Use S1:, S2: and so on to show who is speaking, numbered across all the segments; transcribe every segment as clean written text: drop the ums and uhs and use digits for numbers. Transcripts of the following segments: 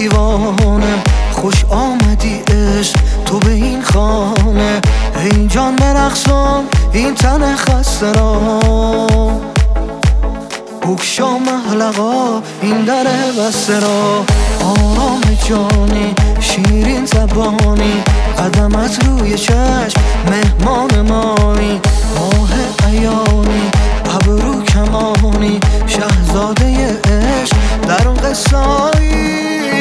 S1: دیوانم، خوش آمدی عشق تو به این خانه. ای جان برقصان این تن خسته را، بگشا محلقا این در بسته را. آرام جانی شیرین زبانی، قدمت روی چشم مهمان مایی. ماه عیانی ابرو کمانی، شهزاده عشق در اون قصایی.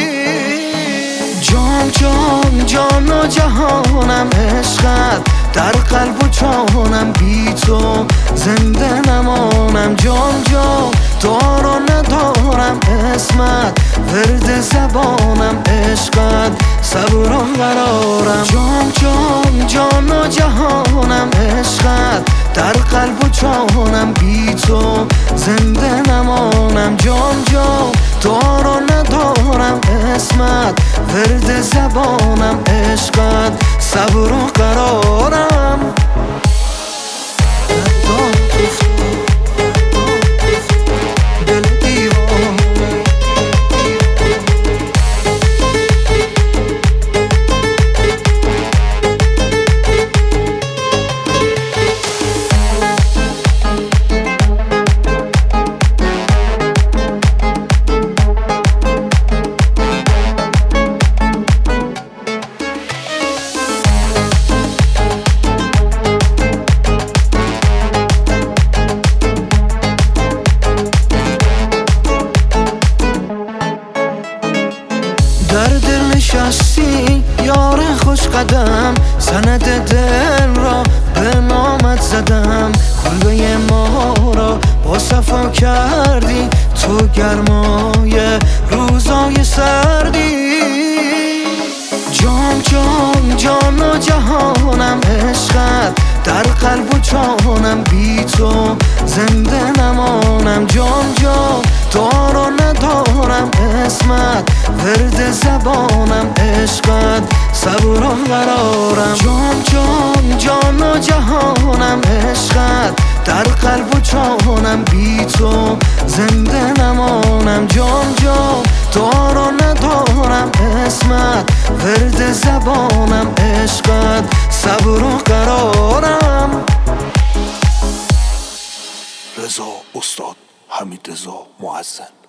S1: جان جان جان و جهانم عشقت، در قلب و جانم بی تو زنده نمانم. جان جان تو رو ندارم اسمت، ورد زبانم عشقت صبر و قرارم. جان جان جان و جهانم عشقت، در قلب و جانم بی تو زنده نمانم. جان جان تو رو ندارم اسمت، ورد زبانم عشقت صبر و قرارم. در دل نشستی یار خوش قدم، سند دل را به نامت زدم. کلبه ما را با صفا کردی تو گرمای روزای سردی. جان جان جان و جهانم عشقت، در قلب و جانم بی تو زنده نمانم. جان جان تو رو ندارم اسمت، ورد زبانم عشقت صبر و قرارم. جان جان جان و جهانم عشقت، در قلب و جانم بی تو زنده نمانم. جان جان تو رو ندارم اسمت، ورد زبانم عشقت صبر و قرارم.
S2: رضا استاد حمیدرضا معظم.